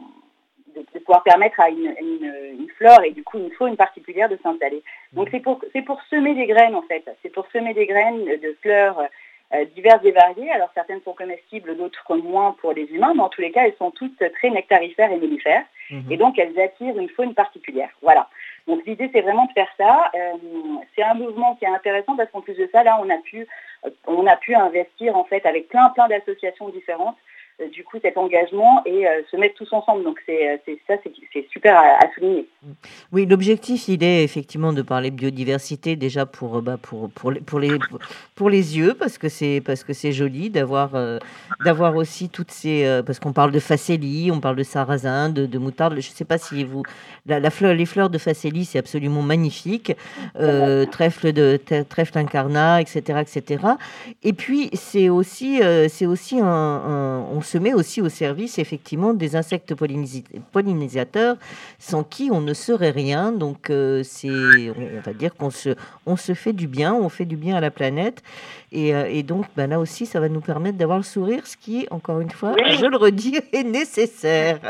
de, de pouvoir permettre à une, une, une flore et du coup une faune particulière de s'installer. Donc c'est pour c'est pour semer des graines en fait, c'est pour semer des graines de fleurs euh, diverses et variées. Alors certaines sont comestibles, d'autres moins pour les humains, mais en tous les cas elles sont toutes très nectarifères et mellifères, mmh. et donc elles attirent une faune particulière. Voilà. Donc l'idée c'est vraiment de faire ça. Euh, c'est un mouvement qui est intéressant parce qu'en plus de ça là on a pu on a pu investir en fait avec plein plein d'associations différentes. Du coup, cet engagement et euh, se mettre tous ensemble. Donc, c'est, c'est ça, c'est, c'est super à, à souligner.
Oui, l'objectif, il est effectivement de parler biodiversité déjà pour, bah, pour, pour, les, pour, les, pour les yeux, parce que c'est, parce que c'est joli d'avoir, euh, d'avoir aussi toutes ces... Euh, parce qu'on parle de facélie, on parle de sarrasin, de, de moutarde. Je ne sais pas si vous... La, la fleur, les fleurs de facélie, c'est absolument magnifique. Euh, trèfle, de, trèfle incarnat, et cetera, et cetera. Et puis, c'est aussi, euh, c'est aussi un... un on se met aussi au service effectivement des insectes pollinisateurs sans qui on ne serait rien. Donc euh, c'est, on va dire qu'on se, on se fait du bien, on fait du bien à la planète. Et, euh, et donc ben là aussi, ça va nous permettre d'avoir le sourire, ce qui, encore une fois, oui. je le redis, est nécessaire.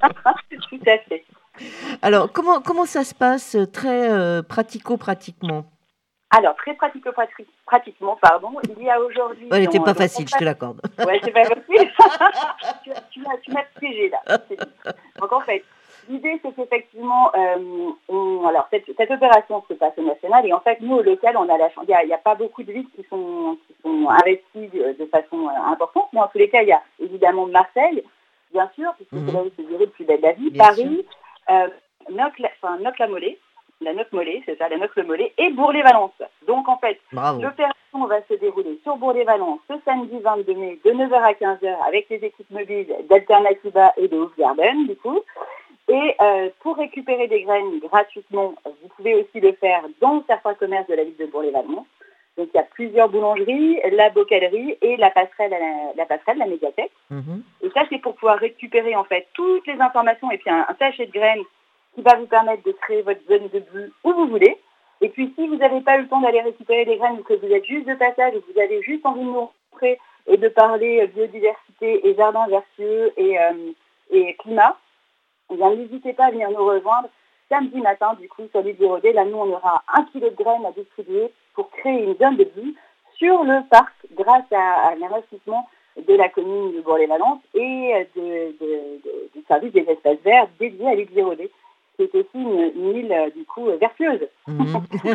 Tout à fait.
Alors, comment, comment ça se passe très euh, pratico-pratiquement?
Alors, très pratico-pratiquement, pardon, il y a aujourd'hui...
Elle n'était pas facile, je te l'accorde.
Ouais, c'est pas facile. tu, tu, m'as, tu m'as piégé, là. Donc, en fait, l'idée, c'est qu'effectivement, euh, on, alors, cette, cette opération se passe au national, et en fait, nous, au local, on a la chance. Il n'y a, a pas beaucoup de villes qui sont, qui sont investies de, de façon euh, importante, mais en tous les cas, il y a évidemment Marseille, bien sûr, puisque mmh. c'est là où se déroule Plus belle la vie, bien Paris, euh, Noc-la-Mollet, la Noc-Mollet, c'est ça, la Noc-le-Mollet, et Bourg-les-Valences. Donc, en fait, Bravo. L'opération va se dérouler sur Bourg-les-Valences ce samedi vingt-deux mai, de neuf heures à quinze heures, avec les équipes mobiles d'Alternativa et de Off Garden, du coup. Et euh, pour récupérer des graines gratuitement, vous pouvez aussi le faire dans certains commerces de la ville de Bourg-les-Valences. Donc, il y a plusieurs boulangeries, la bocalerie et la passerelle, la, la passerelle, la médiathèque. Mm-hmm. Et ça, c'est pour pouvoir récupérer, en fait, toutes les informations et puis un, un sachet de graines qui va vous permettre de créer votre zone de bulle où vous voulez. Et puis, si vous n'avez pas eu le temps d'aller récupérer des graines ou que vous êtes juste de passage ou que vous avez juste envie de nous rencontrer et de parler biodiversité et jardin vertueux et, euh, et climat, eh bien, n'hésitez pas à venir nous rejoindre samedi matin, du coup, sur l'île du Rodet. Là, nous, on aura un kilo de graines à distribuer pour créer une zone de bulle sur le parc grâce à, à l'investissement de la commune de Bourg-les-Valences et de, de, de, du service des espaces verts dédiés à l'île du Rodet. C'est aussi une, une île, du coup, vertueuse. Mmh.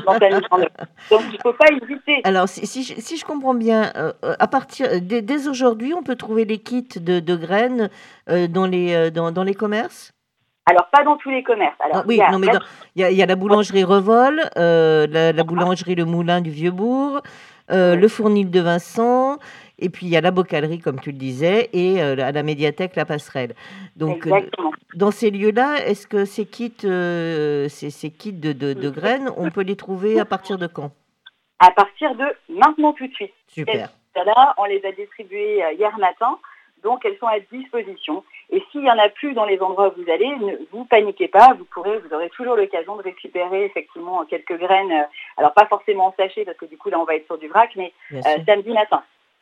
Donc, il ne faut pas hésiter.
Alors, si, si, je, si je comprends bien, euh, à partir, dès, dès aujourd'hui, on peut trouver les kits de, de graines euh, dans, les, euh, dans, dans les commerces?
Alors, pas dans tous les commerces. Alors,
ah, oui, non, mais il y, y a la boulangerie Revol, euh, la, la boulangerie Le Moulin du Vieux-Bourg, euh, oui. le Fournil de Vincent, et puis il y a la bocalerie, comme tu le disais, et euh, à la médiathèque, la passerelle. Donc, euh, dans ces lieux-là, est-ce que ces kits, euh, ces, ces kits de, de, de graines, on peut les trouver à partir de quand?
À partir de maintenant, tout de suite.
Super.
Là, on les a distribuées hier matin, donc elles sont à disposition. Et s'il n'y en a plus dans les endroits où vous allez, ne vous paniquez pas, vous pourrez, vous aurez toujours l'occasion de récupérer effectivement quelques graines, alors pas forcément en sachet, parce que du coup là on va être sur du vrac, mais euh, samedi matin.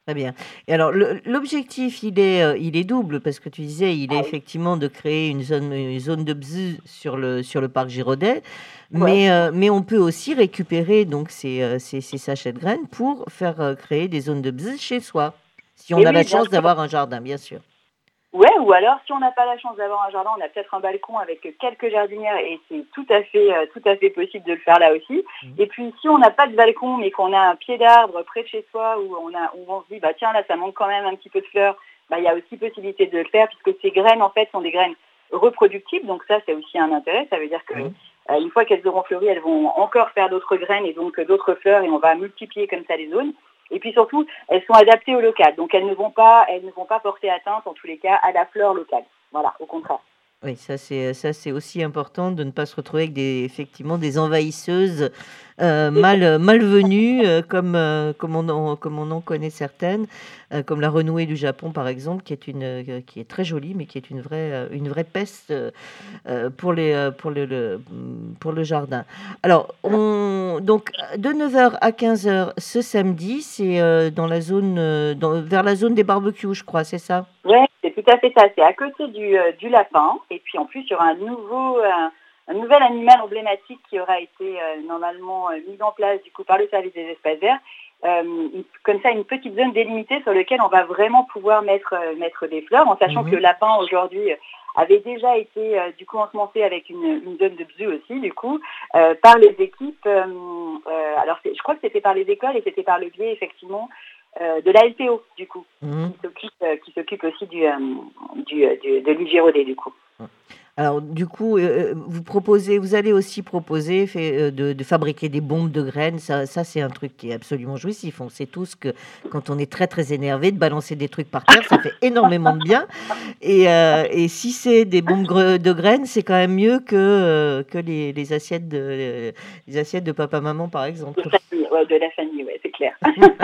Très bien. Et alors, le- l'objectif, il est, euh, il est double, parce que tu disais, il est
Ah oui.
effectivement de créer une zone, une zone de bzz sur le, sur le parc Giraudet,
Ouais.
mais, euh, mais on peut aussi récupérer donc ces, euh, ces, ces sachets de graines pour faire euh, créer des zones de bzz chez soi, si on
Et
a la
oui, bien
chance
sûr.
d'avoir un jardin, bien sûr.
Ouais, ou alors si on n'a pas la chance d'avoir un jardin, on a peut-être un balcon avec quelques jardinières et c'est tout à fait, euh, tout à fait possible de le faire là aussi.
Mhm.
Et puis si on n'a pas de balcon mais qu'on a un pied d'arbre près de chez soi où on a, où on se dit bah tiens là ça manque quand même un petit peu de fleurs, bah il y a aussi possibilité de le faire puisque ces graines en fait sont des graines reproductibles, donc ça c'est aussi un intérêt. Ça veut dire que
Mhm.
euh, une fois qu'elles auront fleuri, elles vont encore faire d'autres graines et donc euh, d'autres fleurs et on va multiplier comme ça les zones. Et puis surtout, elles sont adaptées au local, donc elles ne vont pas, elles ne vont pas porter atteinte en tous les cas à la flore locale. Voilà, au contraire.
Oui, ça c'est ça c'est aussi important de ne pas se retrouver avec des effectivement des envahisseuses euh, mal malvenues euh, comme euh, comme on en, comme on en connaît certaines, euh, comme la renouée du Japon par exemple, qui est une euh, qui est très jolie mais qui est une vraie euh, une vraie peste euh, euh, pour les euh, pour le, le- pour le jardin. Alors on donc de neuf heures à quinze heures ce samedi, c'est euh, dans la zone euh, dans, vers la zone des barbecues, je crois, c'est ça?
Ouais, c'est tout à fait ça. C'est à côté du, euh, du lapin. Et puis en plus, il y aura un nouveau, euh, un nouvel animal emblématique qui aura été euh, normalement euh, mis en place du coup par le service des espaces verts. Euh, une- comme ça, une petite zone délimitée sur laquelle on va vraiment pouvoir mettre, euh, mettre des fleurs, en sachant
Mhm.
que le lapin aujourd'hui euh, avait déjà été euh, du coup ensemencé avec une, une zone de bzu aussi, du coup, euh, par les équipes. euh, euh, alors, c'est- je crois que c'était par les écoles et c'était par le biais effectivement euh, de la L P O, du coup,
Mhm.
qui s'occupe, euh, qui s'occupe aussi du, euh, du, euh, du- de l'île Giraudet, du coup.
Alors, du coup, euh, vous proposez, vous allez aussi proposer fait, euh, de, de fabriquer des bombes de graines. Ça, ça c'est un truc qui est absolument jouissif. On sait tous que quand on est très très énervé, de balancer des trucs par terre, ça fait énormément de bien. Et, euh, et si c'est des bombes gre- de graines, c'est quand même mieux que, euh, que les, les assiettes de, les assiettes de papa-maman, par exemple.
De, famille, ouais, de la famille, ouais, c'est clair.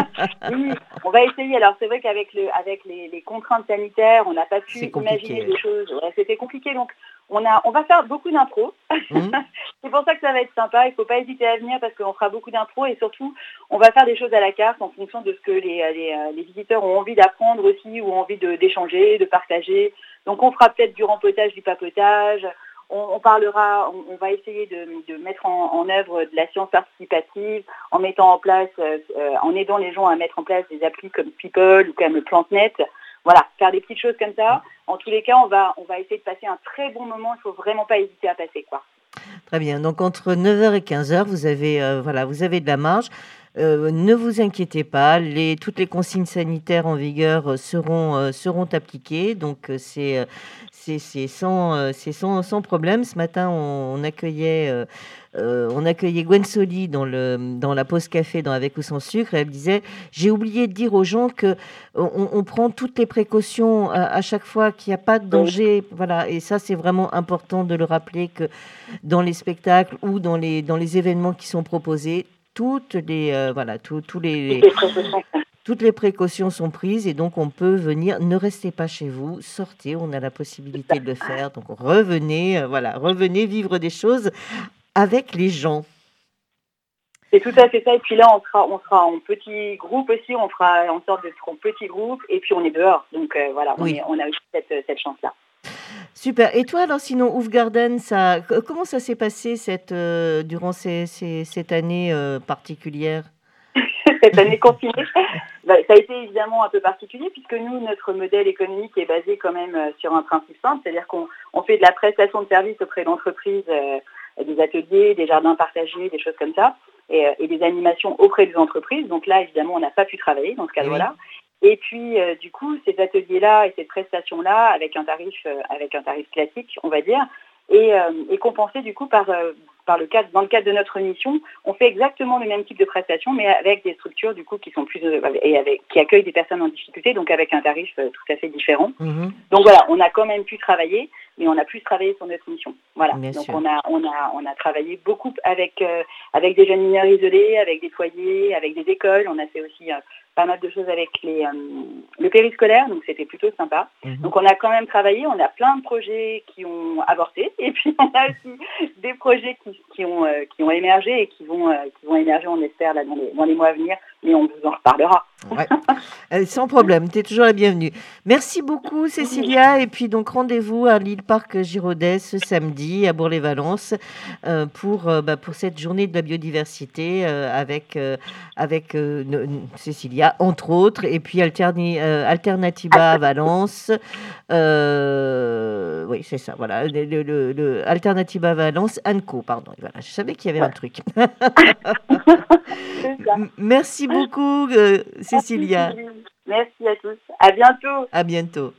Oui, on va essayer. Alors, c'est vrai qu'avec le, avec les, les contraintes sanitaires, on n'a pas pu
C'est compliqué,
imaginer
ouais.
des choses. Ouais, c'était compliqué, donc on, a, on va faire beaucoup d'impro.
Mhm.
C'est pour ça que ça va être sympa. Il ne faut pas hésiter à venir parce qu'on fera beaucoup d'impro et surtout, on va faire des choses à la carte en fonction de ce que les, les, les visiteurs ont envie d'apprendre aussi ou ont envie de, d'échanger, de partager. Donc, on fera peut-être du rempotage, du papotage. On, on parlera, on, on va essayer de, de mettre en, en œuvre de la science participative en mettant en place, euh, en aidant les gens à mettre en place des applis comme People ou comme PlanteNet. Voilà, faire des petites choses comme ça. En tous les cas, on va, on va essayer de passer un très bon moment. Il ne faut vraiment pas hésiter à passer, quoi.
Très bien. Donc, entre neuf heures et quinze heures, vous avez, euh, voilà, vous avez de la marge. Euh, ne vous inquiétez pas, les, toutes les consignes sanitaires en vigueur euh, seront, euh, seront appliquées. Donc, euh, c'est, euh, c'est, c'est, sans, euh, c'est sans, sans problème. Ce matin, on, on accueillait, euh, euh, on accueillait Gwen Soli dans, le, dans la pause café dans Avec ou sans sucre. Et elle disait, j'ai oublié de dire aux gens que on, on prend toutes les précautions à, à chaque fois, qu'il n'y a pas de danger. Voilà. Et ça, c'est vraiment important de le rappeler que dans les spectacles ou dans les, dans les événements qui sont proposés, toutes les, euh, voilà, tout- tous les,
Toutes les précautions.
toutes les précautions sont prises et donc on peut venir. Ne restez pas chez vous, sortez, on a la possibilité de le faire. Donc revenez, euh, voilà, revenez vivre des choses avec les gens.
C'est tout à fait ça. Et puis là, on sera, on sera en petit groupe aussi. On fera en sorte d'être en petit groupe. Et puis on est dehors. Donc euh, voilà, on,
Oui.
est, on a aussi cette, cette chance-là.
Super. Et toi, alors, sinon, Ouf Garden, ça, c- comment ça s'est passé cette, euh, durant ces, ces- cette année euh, particulière?
Cette année confinée, bah, ça a été évidemment un peu particulier puisque nous, notre modèle économique est basé quand même euh, sur un principe simple, c'est-à-dire qu'on on fait de la prestation de services auprès d'entreprises, euh, des ateliers, des jardins partagés, des choses comme ça, et, euh, et des animations auprès des entreprises. Donc là, évidemment, on n'a pas pu travailler dans ce cadre-là. Et puis, euh, du coup, ces ateliers-là et ces prestations-là, avec un tarif, euh, avec un tarif classique, on va dire, et, euh, et compensé du coup par, euh, par le cadre, dans le cadre de notre mission, on fait exactement le même type de prestations, mais avec des structures du coup qui sont plus euh, et avec qui accueillent des personnes en difficulté, donc avec un tarif euh, tout à fait différent.
Mhm.
Donc voilà, on a quand même pu travailler, mais on a plus travaillé sur notre mission. Voilà.
Bien
Donc
sûr.
on a on a on a travaillé beaucoup avec euh, avec des jeunes mineurs isolés, avec des foyers, avec des écoles. On a fait aussi euh, pas mal de choses avec les euh, le périscolaire, donc c'était plutôt sympa.
Mhm.
Donc on a quand même travaillé, on a plein de projets qui ont avorté, et puis on a aussi des projets qui, qui ont euh, qui ont émergé et qui vont euh, qui vont émerger, on espère là dans les dans les mois à venir, mais on vous en reparlera.
Ouais. Euh, sans problème, tu es toujours la bienvenue. Merci beaucoup Cécilia, et puis donc rendez-vous à l'île Parc Giraudet ce samedi à Bourg-les-Valences euh, pour, euh, bah, pour cette journée de la biodiversité euh, avec, euh, avec euh, n- n- Cécilia entre autres, et puis Alterni- euh, Alternativa à Valence. Euh, oui, c'est ça, voilà, le, le, le, le Alternativa Valence, Anco, pardon. Voilà, je savais qu'il y avait
Ouais.
un truc.
C'est ça.
M- Merci beaucoup euh, Cécilia.
Merci, Merci à tous. À bientôt.
À bientôt.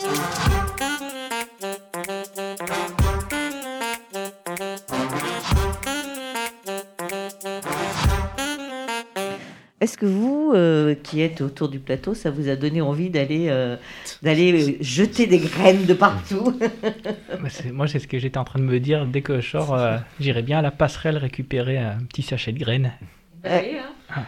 Est-ce que vous, euh, qui êtes autour du plateau, ça vous a donné envie d'aller euh, d'aller euh, jeter des graines de partout?
Bah, c'est- moi, c'est ce que j'étais en train de me dire. Dès que je sors, euh, j'irai bien à la passerelle récupérer un petit sachet de graines.
Allez, hein.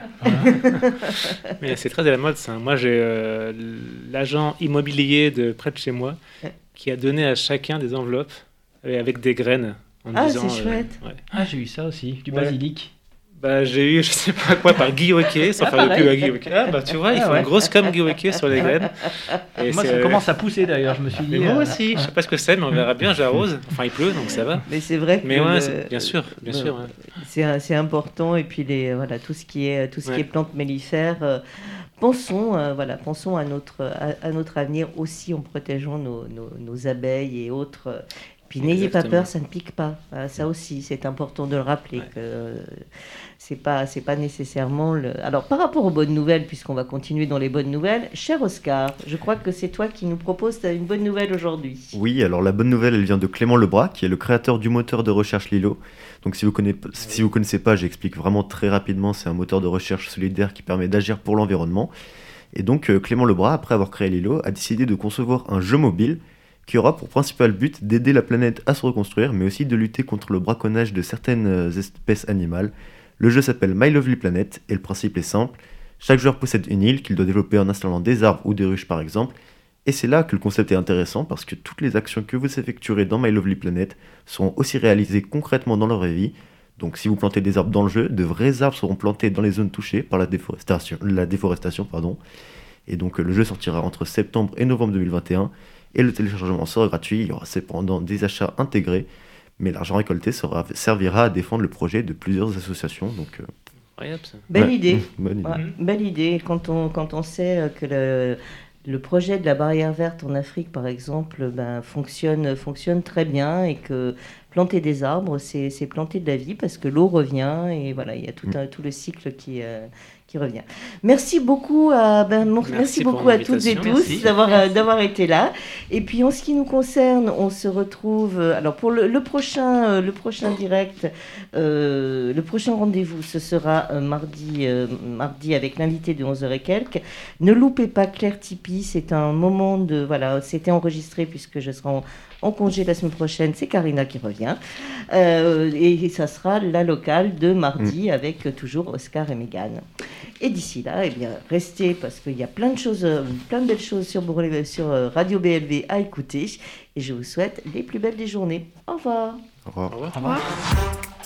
Mais c'est très à la mode ça. Moi, j'ai euh, l'agent immobilier de près de chez moi
Ouais.
qui a donné à chacun des enveloppes euh, avec des graines. En
Ah,
disant,
c'est
euh,
chouette.
ouais.
Ah, j'ai eu ça aussi, du
Ouais.
basilic.
Bah, j'ai eu, je sais pas quoi, par Guy Hockey, sans
Ah,
faire de
pareil.
pub à Guy Hockey. Ah, bah, tu vois, ils
Ah,
font
ouais.
une grosse com Guy Hockey sur les graines. Et
Moi,
c'est-
ça commence à pousser d'ailleurs, je me suis dit.
Mais moi
euh,
aussi, je sais pas ce que c'est, mais on verra bien, j'arrose. Enfin, il pleut, donc ça va.
Mais c'est vrai que
Mais ouais,
le-
c'est- bien sûr, bien
le-
sûr. ouais.
c'est un- c'est important, et puis les voilà tout ce qui est tout ce qui
Ouais.
est plantes mellifères. euh, pensons euh, voilà pensons à notre à, à notre avenir aussi en protégeant nos, nos, nos abeilles et autres. euh, Puis n'ayez pas
Exactement.
peur, ça ne pique pas. Voilà, ça aussi, c'est important de le rappeler
Ouais.
que euh, c'est pas c'est pas nécessairement le. Alors par rapport aux bonnes nouvelles, puisqu'on va continuer dans les bonnes nouvelles, cher Oscar, je crois que c'est toi qui nous proposes une bonne nouvelle aujourd'hui.
Oui, alors la bonne nouvelle, elle vient de Clément Lebras, qui est le créateur du moteur de recherche Lilo. Donc si vous connaissez, si vous connaissez pas, j'explique vraiment très rapidement, c'est un moteur de recherche solidaire qui permet d'agir pour l'environnement. Et donc euh, Clément Lebras, après avoir créé Lilo, a décidé de concevoir un jeu mobile qui aura pour principal but d'aider la planète à se reconstruire, mais aussi de lutter contre le braconnage de certaines euh, espèces animales. Le jeu s'appelle My Lovely Planet, et le principe est simple. Chaque joueur possède une île qu'il doit développer en installant des arbres ou des ruches par exemple, et c'est là que le concept est intéressant, parce que toutes les actions que vous effectuerez dans My Lovely Planet seront aussi réalisées concrètement dans la vraie vie. Donc si vous plantez des arbres dans le jeu, de vrais arbres seront plantés dans les zones touchées par la déforestation, la déforestation pardon. Et donc euh, le jeu sortira entre septembre et novembre deux mille vingt et un, et le téléchargement sera gratuit. Il y aura cependant des achats intégrés, mais l'argent récolté sera, servira à défendre le projet de plusieurs associations. Donc, euh,
Incroyable ça.
Belle
ouais,
idée.
mmh, bonne idée.
Ouais, belle idée. Quand on, quand on sait euh, que le, le projet de la barrière verte en Afrique, par exemple, ben, fonctionne, fonctionne très bien, et que planter des arbres, c'est, c'est planter de la vie, parce que l'eau revient, et voilà, il y a tout, un, tout le cycle qui, euh, qui revient. Merci beaucoup à, ben, merci
Merci
beaucoup
pour
à toutes et
l'invitation.
tous
Merci.
d'avoir, euh, d'avoir été là. Et puis en ce qui nous concerne, on se retrouve. euh, Alors pour le, le prochain, euh, le prochain direct, euh, le prochain rendez-vous, ce sera euh, mardi, euh, mardi avec l'invité de onze heures et quelques. Ne loupez pas Claire Tipeee, c'est un moment de voilà, c'était enregistré puisque je serai en, en congé la semaine prochaine. C'est Karina qui revient, euh, et ça sera la locale de mardi avec euh, toujours Oscar et Mégane. Et d'ici là, eh bien, restez, parce qu'il y a plein de choses, euh, plein de belles choses sur, Bourg- sur euh, Radio B L V à écouter. Et je vous souhaite les plus belles des journées. Au revoir.
Au revoir.
Au revoir.
Au revoir.